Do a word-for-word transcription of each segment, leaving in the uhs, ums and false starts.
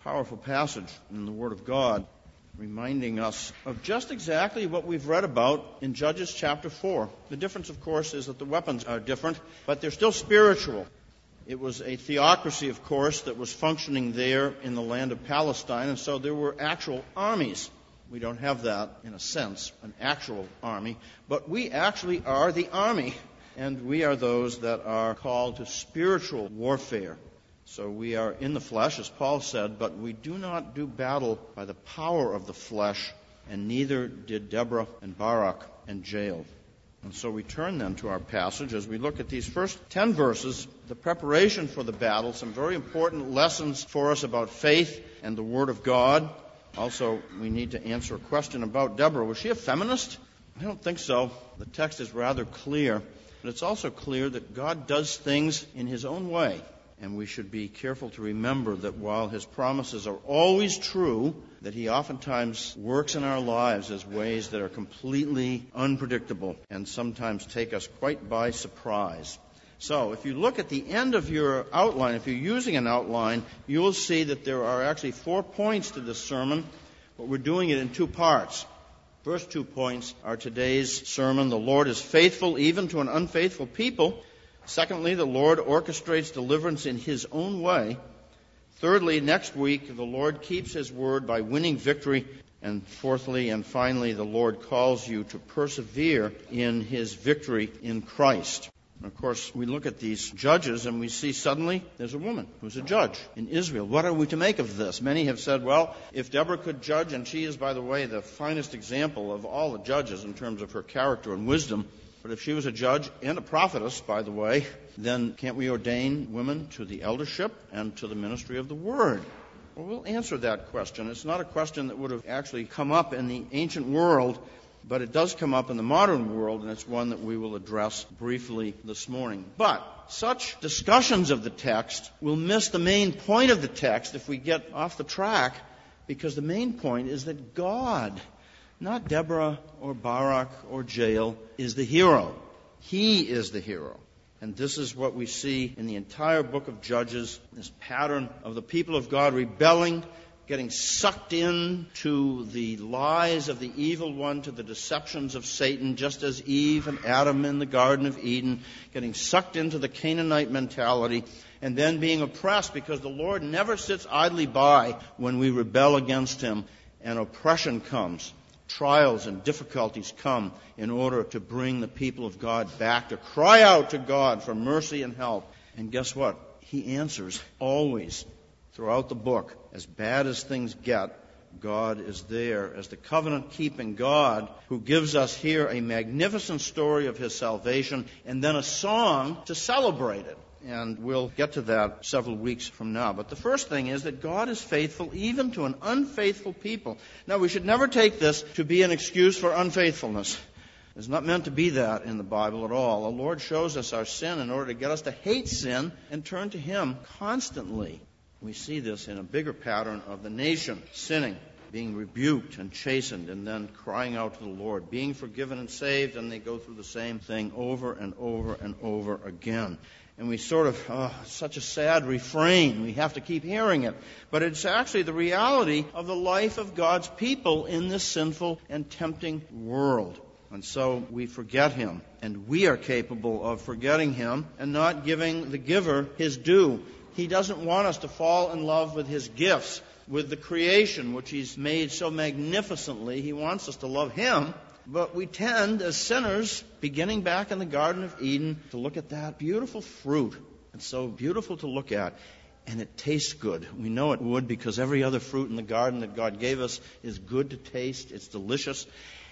powerful passage in the Word of God, reminding us of just exactly what we've read about in Judges chapter four. The difference, of course, is that the weapons are different, but they're still spiritual. It was a theocracy, of course, that was functioning there in the land of Palestine, and so there were actual armies. We don't have that, in a sense, an actual army, but we actually are the army, and we are those that are called to spiritual warfare. So we are in the flesh, as Paul said, but we do not do battle by the power of the flesh, and neither did Deborah and Barak and Jael. And so we turn then to our passage as we look at these first ten verses, the preparation for the battle, some very important lessons for us about faith and the Word of God. Also, we need to answer a question about Deborah. Was she a feminist? I don't think so. The text is rather clear, but it's also clear that God does things in His own way. And we should be careful to remember that while His promises are always true, that He oftentimes works in our lives as ways that are completely unpredictable and sometimes take us quite by surprise. So if you look at the end of your outline, if you're using an outline, you will see that there are actually four points to this sermon, but we're doing it in two parts. First two points are today's sermon, the Lord is faithful even to an unfaithful people. Secondly, the Lord orchestrates deliverance in His own way. Thirdly, next week, the Lord keeps His word by winning victory. And fourthly and finally, the Lord calls you to persevere in His victory in Christ. And of course, we look at these judges and we see suddenly there's a woman who's a judge in Israel. What are we to make of this? Many have said, well, if Deborah could judge, and she is, by the way, the finest example of all the judges in terms of her character and wisdom, but if she was a judge and a prophetess, by the way, then can't we ordain women to the eldership and to the ministry of the Word? Well, we'll answer that question. It's not a question that would have actually come up in the ancient world, but it does come up in the modern world, and it's one that we will address briefly this morning. But such discussions of the text will miss the main point of the text if we get off the track, because the main point is that God, not Deborah or Barak or Jael, is the hero. He is the hero. And this is what we see in the entire book of Judges, this pattern of the people of God rebelling, getting sucked into the lies of the evil one, to the deceptions of Satan, just as Eve and Adam in the Garden of Eden, getting sucked into the Canaanite mentality, and then being oppressed because the Lord never sits idly by when we rebel against Him and oppression comes. Trials and difficulties come in order to bring the people of God back, to cry out to God for mercy and help. And guess what? He answers always throughout the book. As bad as things get, God is there as the covenant-keeping God who gives us here a magnificent story of His salvation and then a song to celebrate it. And we'll get to that several weeks from now. But the first thing is that God is faithful even to an unfaithful people. Now, we should never take this to be an excuse for unfaithfulness. It's not meant to be that in the Bible at all. The Lord shows us our sin in order to get us to hate sin and turn to Him constantly. We see this in a bigger pattern of the nation sinning, being rebuked and chastened, and then crying out to the Lord, being forgiven and saved, and they go through the same thing over and over and over again. And we sort of, oh, such a sad refrain. We have to keep hearing it. But it's actually the reality of the life of God's people in this sinful and tempting world. And so we forget Him. And we are capable of forgetting Him and not giving the giver His due. He doesn't want us to fall in love with His gifts, with the creation which He's made so magnificently. He wants us to love Him. But we tend, as sinners, beginning back in the Garden of Eden, to look at that beautiful fruit. It's so beautiful to look at, and it tastes good. We know it would because every other fruit in the garden that God gave us is good to taste. It's delicious.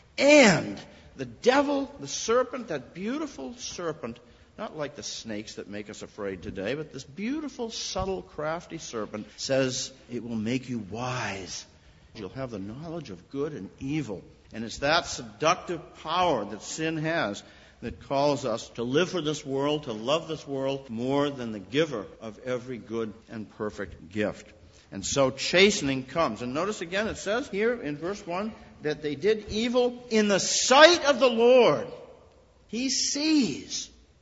And the devil, the serpent, that beautiful serpent, not like the snakes that make us afraid today, but this beautiful, subtle, crafty serpent says it will make you wise. You'll have the knowledge of good and evil. And it's that seductive power that sin has that calls us to live for this world, to love this world more than the giver of every good and perfect gift. And so chastening comes. And notice again it says here in verse one that they did evil in the sight of the Lord. He sees.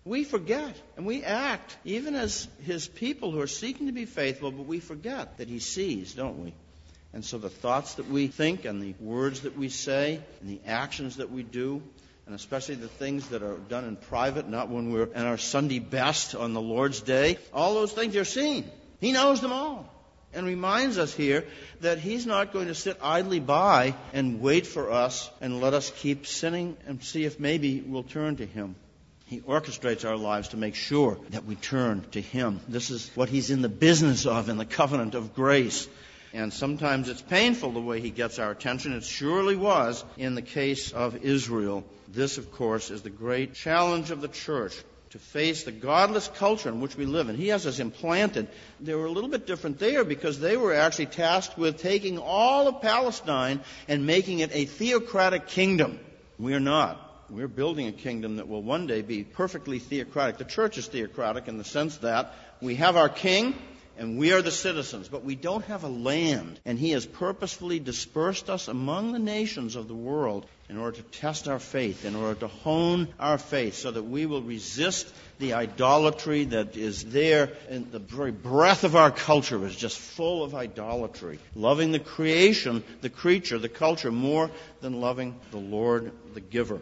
We forget, and we act, even as his people who are seeking to be faithful, but we forget that he sees, don't we? And so the thoughts that we think and the words that we say and the actions that we do, and especially the things that are done in private, not when we're in our Sunday best on the Lord's Day, all those things are seen. He knows them all. And reminds us here that he's not going to sit idly by and wait for us and let us keep sinning and see if maybe we'll turn to him. He orchestrates our lives to make sure that we turn to him. This is what he's in the business of in the covenant of grace. And sometimes it's painful the way he gets our attention. It surely was in the case of Israel. This, of course, is the great challenge of the church, to face the godless culture in which we live. And he has us implanted. They were a little bit different there because they were actually tasked with taking all of Palestine and making it a theocratic kingdom. We are not. We're building a kingdom that will one day be perfectly theocratic. The church is theocratic in the sense that we have our king and we are the citizens, but we don't have a land. And he has purposefully dispersed us among the nations of the world in order to test our faith, in order to hone our faith so that we will resist the idolatry that is there. And the very breath of our culture is just full of idolatry. Loving the creation, the creature, the culture more than loving the Lord, the giver.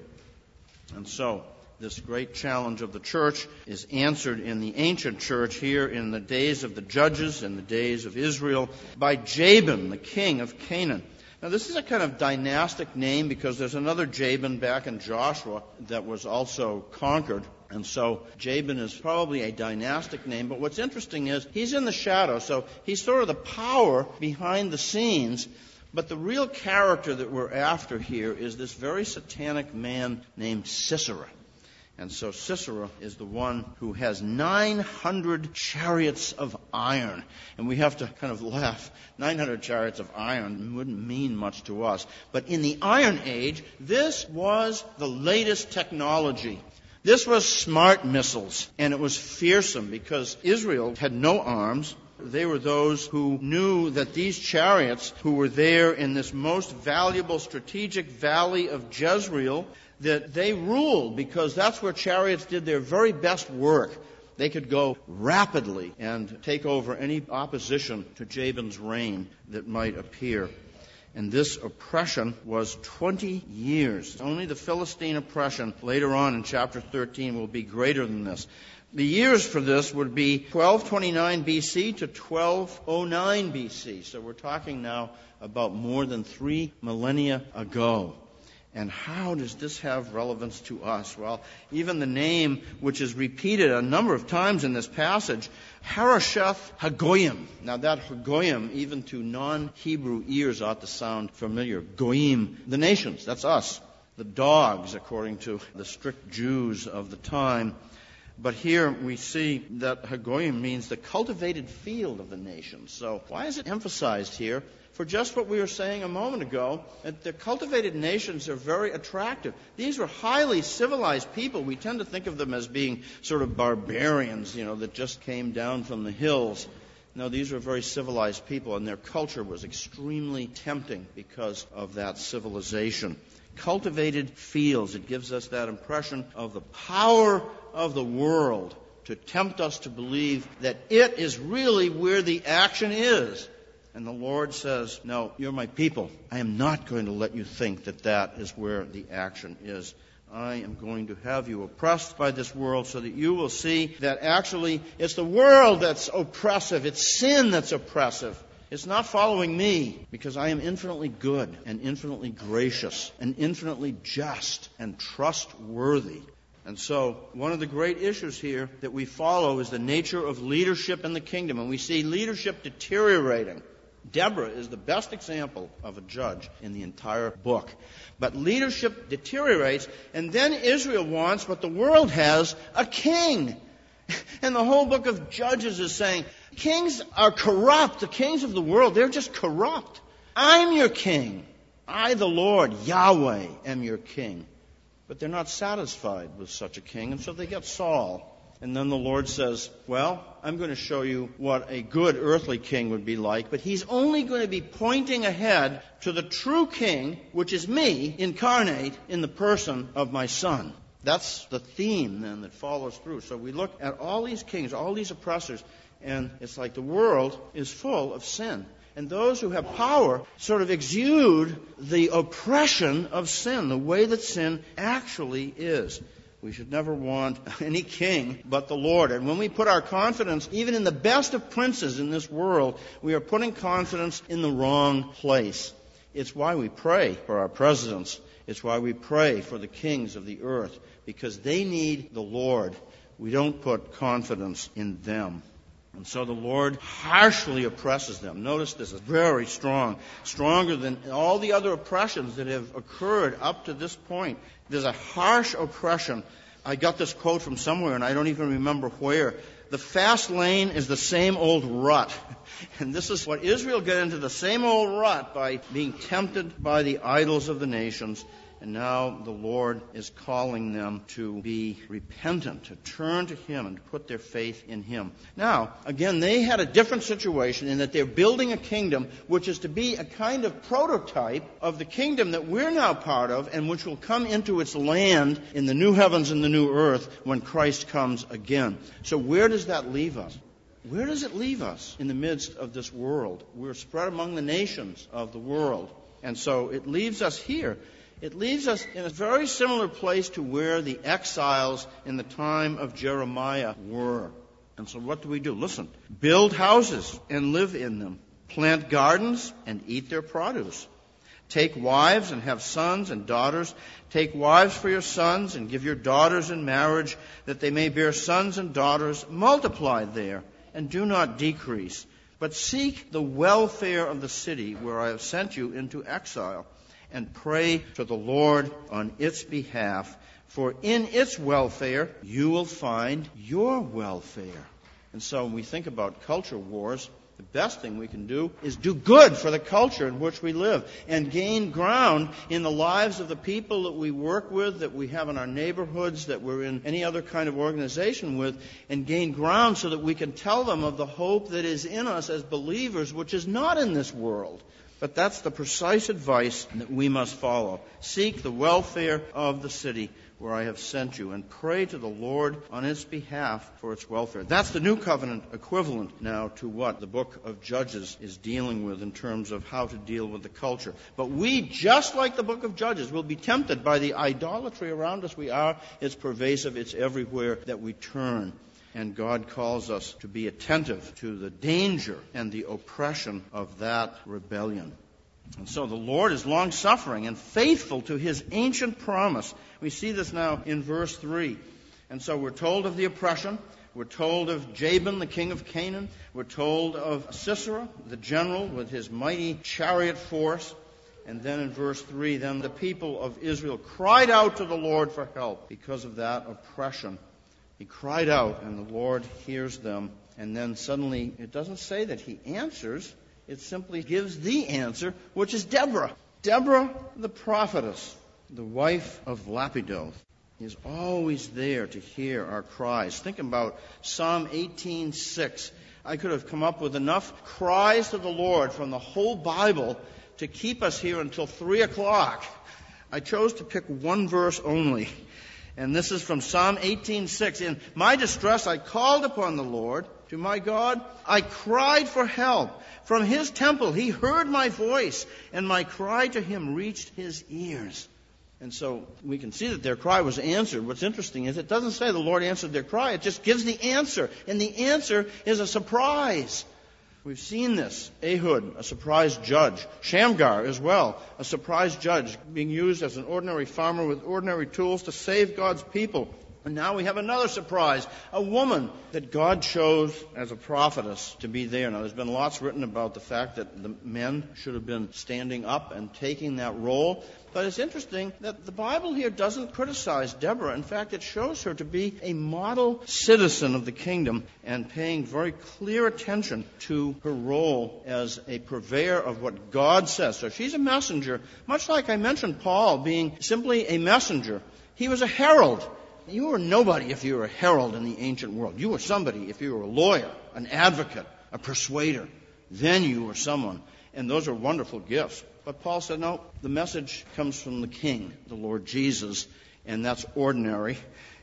And so, this great challenge of the church is answered in the ancient church here in the days of the judges, in the days of Israel, by Jabin, the king of Canaan. Now, this is a kind of dynastic name because there's another Jabin back in Joshua that was also conquered. And so Jabin is probably a dynastic name. But what's interesting is he's in the shadow. So he's sort of the power behind the scenes. But the real character that we're after here is this very satanic man named Sisera. And so Sisera is the one who has nine hundred chariots of iron. And we have to kind of laugh. nine hundred chariots of iron wouldn't mean much to us. But in the Iron Age, this was the latest technology. This was smart missiles. And it was fearsome because Israel had no arms. They were those who knew that these chariots who were there in this most valuable strategic valley of Jezreel, that they ruled because that's where chariots did their very best work. They could go rapidly and take over any opposition to Jabin's reign that might appear. And this oppression was twenty years. Only the Philistine oppression later on in chapter thirteen will be greater than this. The years for this would be twelve twenty-nine B C to twelve oh nine B C. So we're talking now about more than three millennia ago. And how does this have relevance to us? Well, even the name, which is repeated a number of times in this passage, Harosheth Hagoyim. Now that Hagoyim, even to non-Hebrew ears, ought to sound familiar. Goyim, the nations, that's us. The dogs, according to the strict Jews of the time. But here we see that Hagoyim means the cultivated field of the nations. So why is it emphasized here? For just what we were saying a moment ago, that the cultivated nations are very attractive. These were highly civilized people. We tend to think of them as being sort of barbarians, you know, that just came down from the hills. No, these were very civilized people, and their culture was extremely tempting because of that civilization. Cultivated fields, it gives us that impression of the power of the world to tempt us to believe that it is really where the action is. And the Lord says, no, you're my people. I am not going to let you think that that is where the action is. I am going to have you oppressed by this world so that you will see that actually it's the world that's oppressive. It's sin that's oppressive. It's not following me because I am infinitely good and infinitely gracious and infinitely just and trustworthy. And so one of the great issues here that we follow is the nature of leadership in the kingdom. And we see leadership deteriorating. Deborah is the best example of a judge in the entire book. But leadership deteriorates, and then Israel wants what the world has, a king. And the whole book of Judges is saying, kings are corrupt. The kings of the world, they're just corrupt. I'm your king. I, the Lord, Yahweh, am your king. But they're not satisfied with such a king, and so they get Saul. And then the Lord says, well, I'm going to show you what a good earthly king would be like, but he's only going to be pointing ahead to the true king, which is me, incarnate in the person of my son. That's the theme then that follows through. So we look at all these kings, all these oppressors, and it's like the world is full of sin. And those who have power sort of exude the oppression of sin, the way that sin actually is. We should never want any king but the Lord. And when we put our confidence, even in the best of princes in this world, we are putting confidence in the wrong place. It's why we pray for our presidents. It's why we pray for the kings of the earth, because they need the Lord. We don't put confidence in them. And so the Lord harshly oppresses them. Notice this is very strong, stronger than all the other oppressions that have occurred up to this point. There's a harsh oppression. I got this quote from somewhere, and I don't even remember where. The fast lane is the same old rut. And this is what Israel got into, the same old rut by being tempted by the idols of the nations. And now the Lord is calling them to be repentant, to turn to Him and to put their faith in Him. Now, again, they had a different situation in that they're building a kingdom which is to be a kind of prototype of the kingdom that we're now part of and which will come into its land in the new heavens and the new earth when Christ comes again. So where does that leave us? Where does it leave us in the midst of this world? We're spread among the nations of the world. And so it leaves us here. It leaves us in a very similar place to where the exiles in the time of Jeremiah were. And so what do we do? Listen, build houses and live in them. Plant gardens and eat their produce. Take wives and have sons and daughters. Take wives for your sons and give your daughters in marriage, that they may bear sons and daughters. Multiply there and do not decrease. But seek the welfare of the city where I have sent you into exile, and pray to the Lord on its behalf, for in its welfare you will find your welfare. And so when we think about culture wars, the best thing we can do is do good for the culture in which we live and gain ground in the lives of the people that we work with, that we have in our neighborhoods, that we're in any other kind of organization with, and gain ground so that we can tell them of the hope that is in us as believers, which is not in this world. But that's the precise advice that we must follow. Seek the welfare of the city where I have sent you, and pray to the Lord on its behalf for its welfare. That's the New Covenant equivalent now to what the book of Judges is dealing with in terms of how to deal with the culture. But we, just like the book of Judges, will be tempted by the idolatry around us. We are. It's pervasive. It's everywhere that we turn. And God calls us to be attentive to the danger and the oppression of that rebellion. And so the Lord is long-suffering and faithful to His ancient promise. We see this now in verse three. And so we're told of the oppression. We're told of Jabin, the king of Canaan. We're told of Sisera, the general, with his mighty chariot force. And then in verse three, then the people of Israel cried out to the Lord for help because of that oppression. He cried out, and the Lord hears them. And then suddenly, it doesn't say that He answers. It simply gives the answer, which is Deborah. Deborah, the prophetess, the wife of Lapidoth, is always there to hear our cries. Think about Psalm eighteen six. I could have come up with enough cries to the Lord from the whole Bible to keep us here until three o'clock. I chose to pick one verse only. And this is from Psalm eighteen six. In my distress I called upon the Lord. To my God I cried for help. From His temple He heard my voice, and my cry to Him reached His ears. And so we can see that their cry was answered. What's interesting is it doesn't say the Lord answered their cry. It just gives the answer. And the answer is a surprise. We've seen this. Ehud, a surprise judge. Shamgar as well, a surprise judge being used as an ordinary farmer with ordinary tools to save God's people. And now we have another surprise, a woman that God chose as a prophetess to be there. Now, there's been lots written about the fact that the men should have been standing up and taking that role. But it's interesting that the Bible here doesn't criticize Deborah. In fact, it shows her to be a model citizen of the kingdom and paying very clear attention to her role as a purveyor of what God says. So she's a messenger, much like I mentioned Paul being simply a messenger. He was a herald. You were nobody if you were a herald in the ancient world. You were somebody if you were a lawyer, an advocate, a persuader. Then you were someone. And those are wonderful gifts. But Paul said, no, the message comes from the King, the Lord Jesus, and that's ordinary.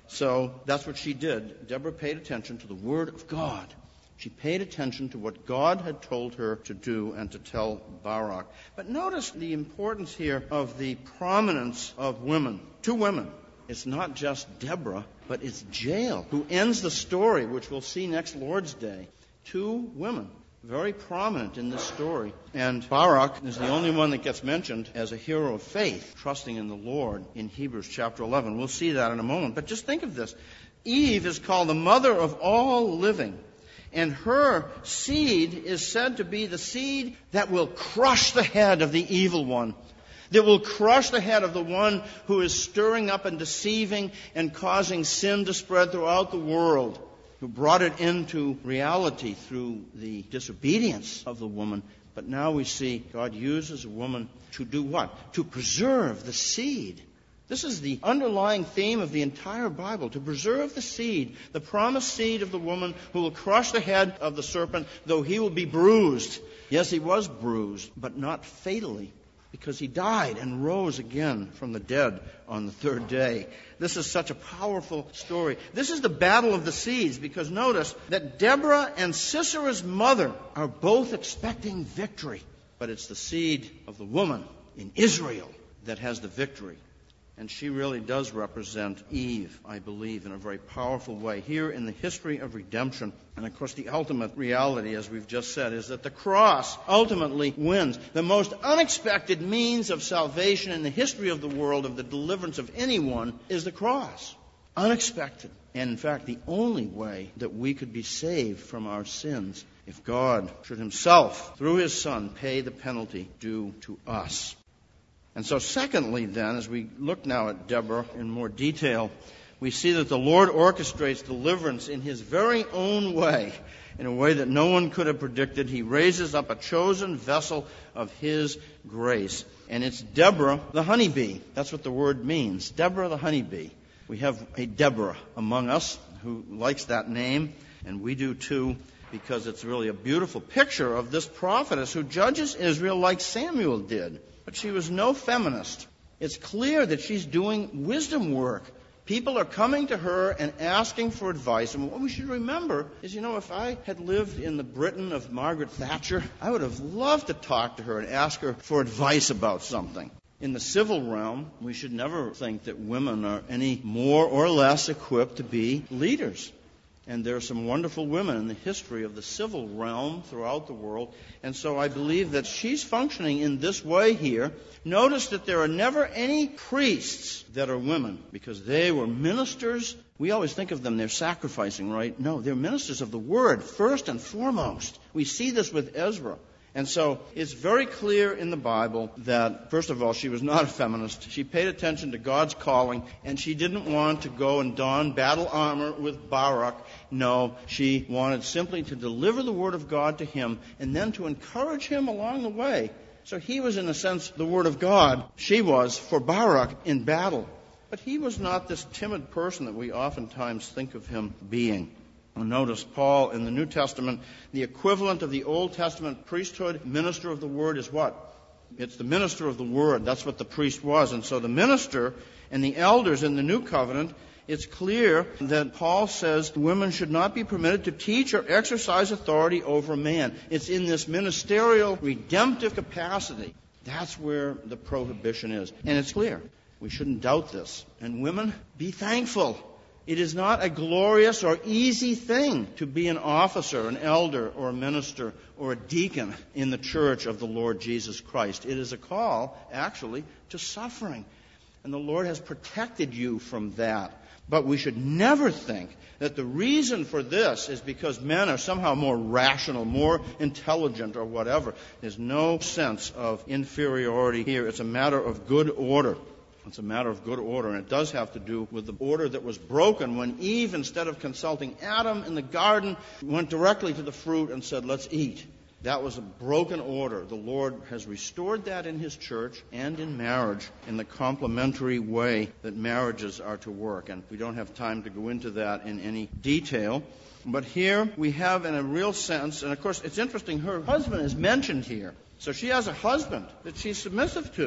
So that's what she did. Deborah paid attention to the Word of God. She paid attention to what God had told her to do and to tell Barak. But notice the importance here of the prominence of women. Two women. It's not just Deborah, but it's Jael, who ends the story, which we'll see next Lord's Day. Two women, very prominent in this story. And Barak is the only one that gets mentioned as a hero of faith, trusting in the Lord in Hebrews chapter eleven. We'll see that in a moment. But just think of this. Eve is called the mother of all living. And her seed is said to be the seed that will crush the head of the evil one, that will crush the head of the one who is stirring up and deceiving and causing sin to spread throughout the world, who brought it into reality through the disobedience of the woman. But now we see God uses a woman to do what? To preserve the seed. This is the underlying theme of the entire Bible, to preserve the seed, the promised seed of the woman who will crush the head of the serpent, though he will be bruised. Yes, he was bruised, but not fatally, because he died and rose again from the dead on the third day. This is such a powerful story. This is the battle of the seeds, because notice that Deborah and Sisera's mother are both expecting victory. But it's the seed of the woman in Israel that has the victory. And she really does represent Eve, I believe, in a very powerful way. Here in the history of redemption, and of course the ultimate reality, as we've just said, is that the cross ultimately wins. The most unexpected means of salvation in the history of the world, of the deliverance of anyone, is the cross. Unexpected. And in fact, the only way that we could be saved from our sins, if God should himself, through his Son, pay the penalty due to us. And so secondly, then, as we look now at Deborah in more detail, we see that the Lord orchestrates deliverance in his very own way, in a way that no one could have predicted. He raises up a chosen vessel of his grace. And it's Deborah the honeybee. That's what the word means, Deborah the honeybee. We have a Deborah among us who likes that name, and we do too, because it's really a beautiful picture of this prophetess who judges Israel like Samuel did. But she was no feminist. It's clear that she's doing wisdom work. People are coming to her and asking for advice. And what we should remember is, you know, if I had lived in the Britain of Margaret Thatcher, I would have loved to talk to her and ask her for advice about something. In the civil realm, we should never think that women are any more or less equipped to be leaders. And there are some wonderful women in the history of the civil realm throughout the world. And so I believe that she's functioning in this way here. Notice that there are never any priests that are women, because they were ministers. We always think of them, they're sacrificing, right? No, they're ministers of the Word, first and foremost. We see this with Ezra. And so it's very clear in the Bible that, first of all, she was not a feminist. She paid attention to God's calling, and she didn't want to go and don battle armor with Barak. No, she wanted simply to deliver the Word of God to him and then to encourage him along the way. So he was, in a sense, the Word of God. She was for Barak in battle. But he was not this timid person that we oftentimes think of him being. Notice Paul in the New Testament, the equivalent of the Old Testament priesthood, minister of the Word, is what? It's the minister of the Word. That's what the priest was. And so the minister and the elders in the New Covenant, it's clear that Paul says women should not be permitted to teach or exercise authority over a man. It's in this ministerial, redemptive capacity. That's where the prohibition is. And it's clear. We shouldn't doubt this. And women, be thankful. It is not a glorious or easy thing to be an officer, an elder, or a minister, or a deacon in the church of the Lord Jesus Christ. It is a call, actually, to suffering. And the Lord has protected you from that. But we should never think that the reason for this is because men are somehow more rational, more intelligent, or whatever. There's no sense of inferiority here. It's a matter of good order. It's a matter of good order, and it does have to do with the order that was broken when Eve, instead of consulting Adam in the garden, went directly to the fruit and said, let's eat. That was a broken order. The Lord has restored that in his church and in marriage in the complementary way that marriages are to work. And we don't have time to go into that in any detail. But here we have, in a real sense, and of course it's interesting, her husband is mentioned here. So she has a husband that she's submissive to.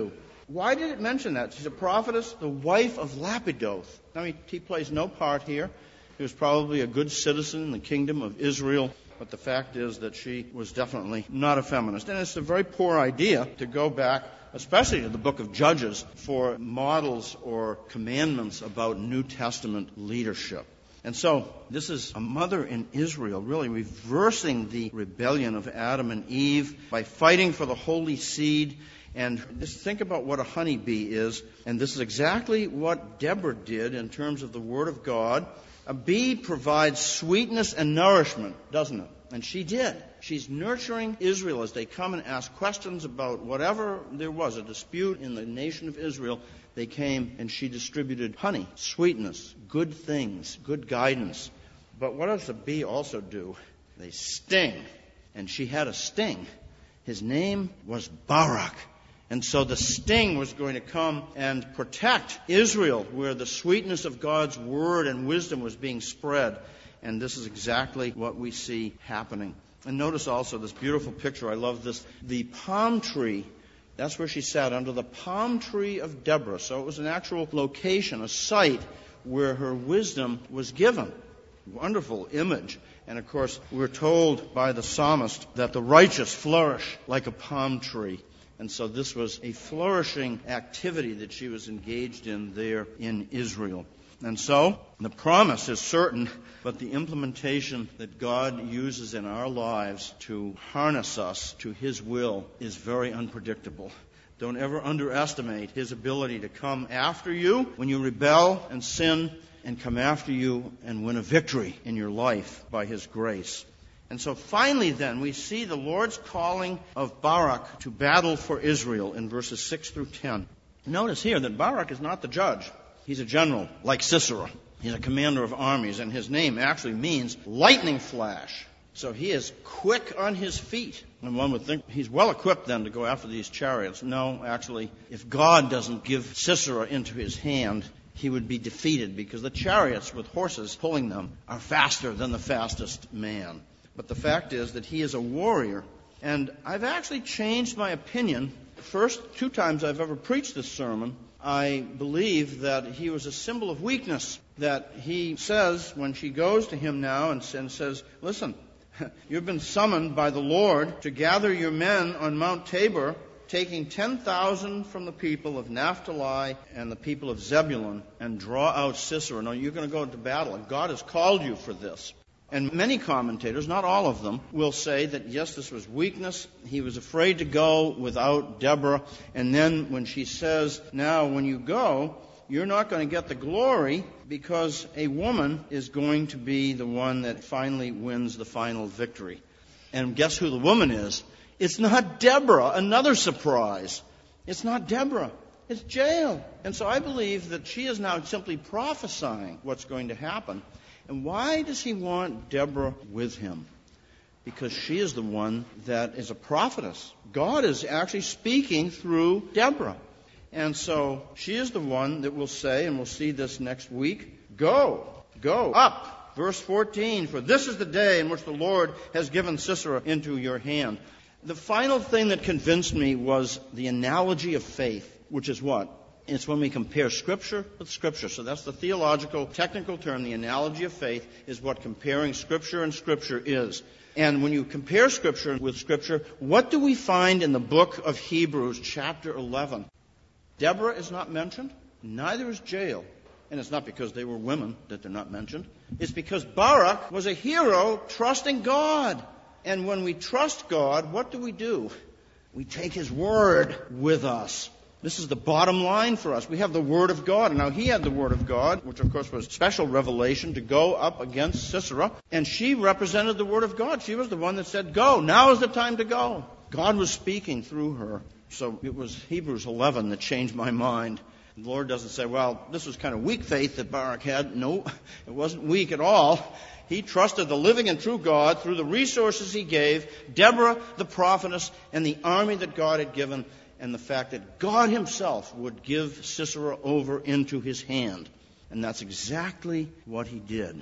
Why did it mention that? She's a prophetess, the wife of Lapidoth. Now, he, he plays no part here. He was probably a good citizen in the kingdom of Israel, but the fact is that she was definitely not a feminist. And it's a very poor idea to go back, especially to the book of Judges, for models or commandments about New Testament leadership. And so, this is a mother in Israel, really reversing the rebellion of Adam and Eve by fighting for the holy seed. And just think about what a honeybee is. And this is exactly what Deborah did in terms of the Word of God. A bee provides sweetness and nourishment, doesn't it? And she did. She's nurturing Israel as they come and ask questions about whatever there was, a dispute in the nation of Israel. They came and she distributed honey, sweetness, good things, good guidance. But what does the bee also do? They sting. And she had a sting. His name was Barak. And so the sting was going to come and protect Israel, where the sweetness of God's word and wisdom was being spread. And this is exactly what we see happening. And notice also this beautiful picture. I love this. The palm tree. That's where she sat, under the palm tree of Deborah. So it was an actual location, a site where her wisdom was given. Wonderful image. And of course, we're told by the psalmist that the righteous flourish like a palm tree. And so this was a flourishing activity that she was engaged in there in Israel. And so the promise is certain, but the implementation that God uses in our lives to harness us to His will is very unpredictable. Don't ever underestimate His ability to come after you when you rebel and sin, and come after you and win a victory in your life by His grace. And so finally then, we see the Lord's calling of Barak to battle for Israel in verses six through ten. Notice here that Barak is not the judge. He's a general, like Sisera. He's a commander of armies, and his name actually means lightning flash. So he is quick on his feet. And one would think he's well equipped then to go after these chariots. No, actually, if God doesn't give Sisera into his hand, he would be defeated, because the chariots with horses pulling them are faster than the fastest man. But the fact is that he is a warrior. And I've actually changed my opinion. The first two times I've ever preached this sermon, I believe that he was a symbol of weakness. That he says, when she goes to him now and, and says, listen, you've been summoned by the Lord to gather your men on Mount Tabor, taking ten thousand from the people of Naphtali and the people of Zebulun, and draw out Sisera. No, you're going to go into battle, and God has called you for this. And many commentators, not all of them, will say that, yes, this was weakness. He was afraid to go without Deborah. And then when she says, now when you go, you're not going to get the glory, because a woman is going to be the one that finally wins the final victory. And guess who the woman is? It's not Deborah. Another surprise. It's not Deborah. It's Jael. And so I believe that she is now simply prophesying what's going to happen. And why does he want Deborah with him? Because she is the one that is a prophetess. God is actually speaking through Deborah. And so she is the one that will say, and we'll see this next week, go, go up. Verse fourteen, for this is the day in which the Lord has given Sisera into your hand. The final thing that convinced me was the analogy of faith, which is what? It's when we compare Scripture with Scripture. So that's the theological, technical term. The analogy of faith is what comparing Scripture and Scripture is. And when you compare Scripture with Scripture, what do we find in the book of Hebrews, chapter eleven? Deborah is not mentioned. Neither is Jael. And it's not because they were women that they're not mentioned. It's because Barak was a hero trusting God. And when we trust God, what do we do? We take His Word with us. This is the bottom line for us. We have the Word of God. And now he had the Word of God, which of course was special revelation to go up against Sisera. And she represented the Word of God. She was the one that said, go. Now is the time to go. God was speaking through her. So it was Hebrews eleven that changed my mind. The Lord doesn't say, well, this was kind of weak faith that Barak had. No, it wasn't weak at all. He trusted the living and true God through the resources He gave, Deborah, the prophetess, and the army that God had given, and the fact that God Himself would give Sisera over into his hand. And that's exactly what He did.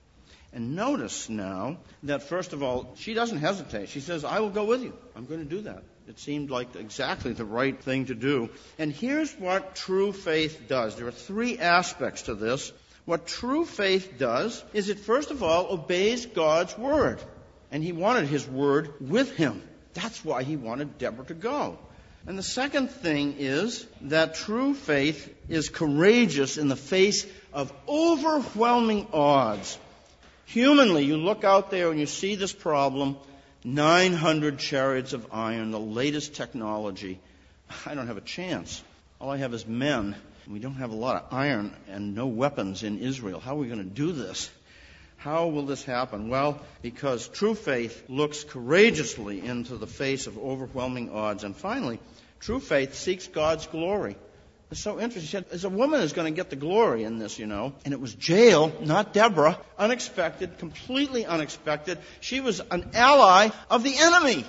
And notice now that, first of all, she doesn't hesitate. She says, I will go with you. I'm going to do that. It seemed like exactly the right thing to do. And here's what true faith does. There are three aspects to this. What true faith does is it, first of all, obeys God's word. And he wanted his word with him. That's why he wanted Deborah to go. And the second thing is that true faith is courageous in the face of overwhelming odds. Humanly, you look out there and you see this problem, nine hundred chariots of iron, the latest technology. I don't have a chance. All I have is men. We don't have a lot of iron and no weapons in Israel. How are we going to do this? How will this happen? Well, because true faith looks courageously into the face of overwhelming odds. And finally, true faith seeks God's glory. It's so interesting. He said, as a woman is going to get the glory in this, you know. And it was Jael, not Deborah. Unexpected, completely unexpected. She was an ally of the enemy.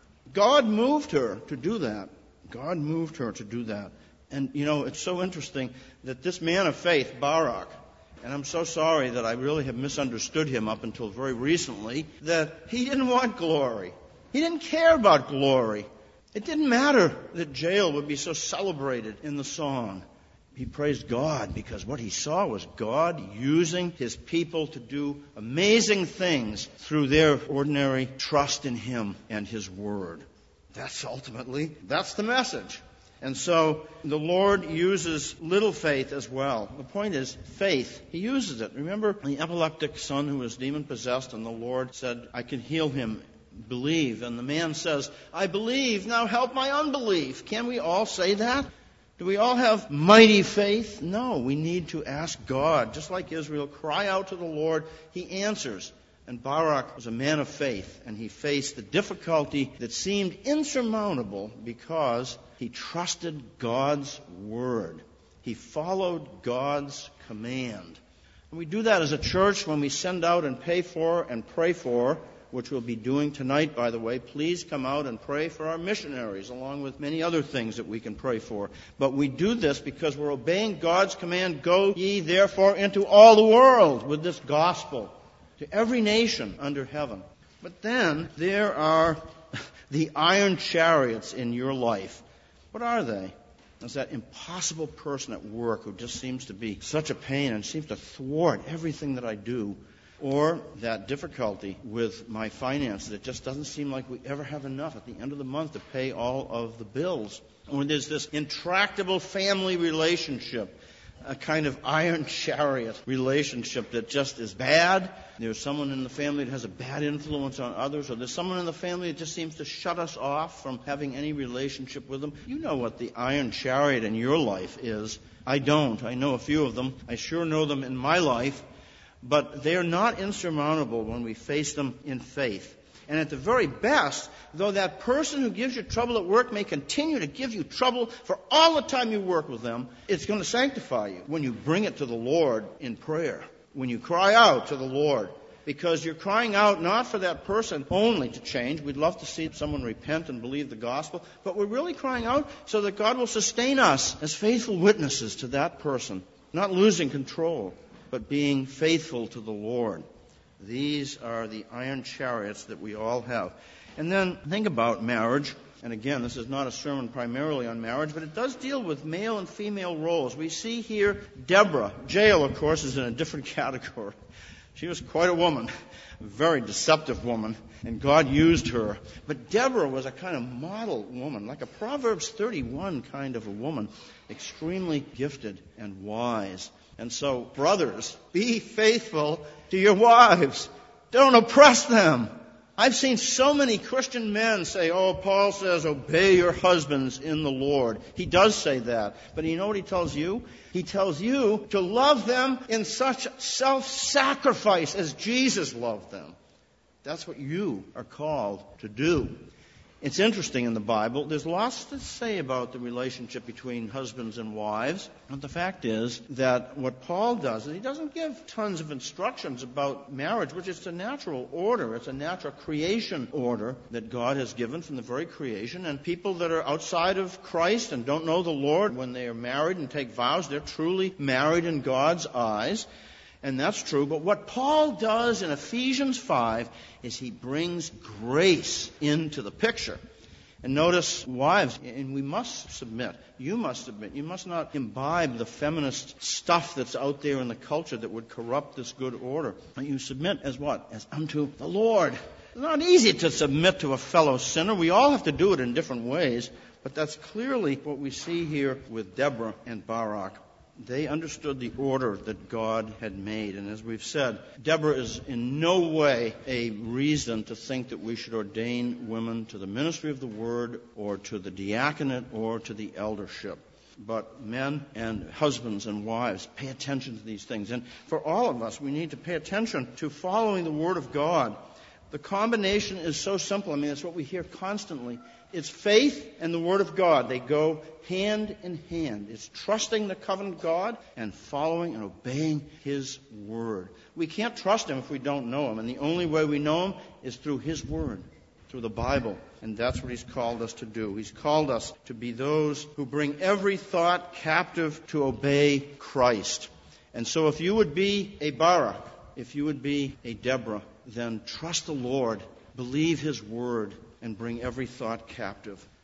God moved her to do that. God moved her to do that. And, you know, it's so interesting that this man of faith, Barak, and I'm so sorry that I really have misunderstood him up until very recently, that he didn't want glory. He didn't care about glory. It didn't matter that Jael would be so celebrated in the song. He praised God because what he saw was God using his people to do amazing things through their ordinary trust in him and his word. That's ultimately, that's the message. And so the Lord uses little faith as well. The point is faith. He uses it. Remember the epileptic son who was demon-possessed, and the Lord said, I can heal him. Believe. And the man says, I believe. Now help my unbelief. Can we all say that? Do we all have mighty faith? No. We need to ask God. Just like Israel, cry out to the Lord. He answers. And Barak was a man of faith, and he faced the difficulty that seemed insurmountable because he trusted God's word. He followed God's command. And we do that as a church when we send out and pay for and pray for, which we'll be doing tonight, by the way. Please come out and pray for our missionaries, along with many other things that we can pray for. But we do this because we're obeying God's command, go ye therefore into all the world with this gospel, to every nation under heaven. But then there are the iron chariots in your life. What are they? There's that impossible person at work who just seems to be such a pain and seems to thwart everything that I do. Or that difficulty with my finances. It just doesn't seem like we ever have enough at the end of the month to pay all of the bills. Or there's this intractable family relationship, a kind of iron chariot relationship that just is bad. There's someone in the family that has a bad influence on others, or there's someone in the family that just seems to shut us off from having any relationship with them. You know what the iron chariot in your life is. I don't. I know a few of them. I sure know them in my life. But they are not insurmountable when we face them in faith. And at the very best, though that person who gives you trouble at work may continue to give you trouble for all the time you work with them, it's going to sanctify you when you bring it to the Lord in prayer, when you cry out to the Lord. Because you're crying out not for that person only to change. We'd love to see someone repent and believe the gospel. But we're really crying out so that God will sustain us as faithful witnesses to that person, not losing control, but being faithful to the Lord. These are the iron chariots that we all have. And then think about marriage. And again, this is not a sermon primarily on marriage, but it does deal with male and female roles. We see here Deborah. Jael, of course, is in a different category. She was quite a woman, a very deceptive woman, and God used her. But Deborah was a kind of model woman, like a Proverbs thirty-one kind of a woman, extremely gifted and wise. And so, brothers, be faithful to your wives. Don't oppress them. I've seen so many Christian men say, oh, Paul says, obey your husbands in the Lord. He does say that. But you know what he tells you? He tells you to love them in such self-sacrifice as Jesus loved them. That's what you are called to do. It's interesting in the Bible. There's lots to say about the relationship between husbands and wives. But the fact is that what Paul does is he doesn't give tons of instructions about marriage, which is a natural order. It's a natural creation order that God has given from the very creation. And people that are outside of Christ and don't know the Lord, when they are married and take vows, they're truly married in God's eyes. And that's true. But what Paul does in Ephesians five is he brings grace into the picture. And notice, wives, and we must submit. You must submit. You must not imbibe the feminist stuff that's out there in the culture that would corrupt this good order. And you submit as what? As unto the Lord. It's not easy to submit to a fellow sinner. We all have to do it in different ways. But that's clearly what we see here with Deborah and Barak. They understood the order that God had made. And as we've said, Deborah is in no way a reason to think that we should ordain women to the ministry of the Word or to the diaconate or to the eldership. But men and husbands and wives, pay attention to these things. And for all of us, we need to pay attention to following the Word of God. The combination is so simple. I mean, it's what we hear constantly. It's faith and the Word of God. They go hand in hand. It's trusting the covenant God and following and obeying His Word. We can't trust Him if we don't know Him. And the only way we know Him is through His Word, through the Bible. And that's what He's called us to do. He's called us to be those who bring every thought captive to obey Christ. And so if you would be a Barak, if you would be a Deborah, then trust the Lord, believe His Word, and bring every thought captive.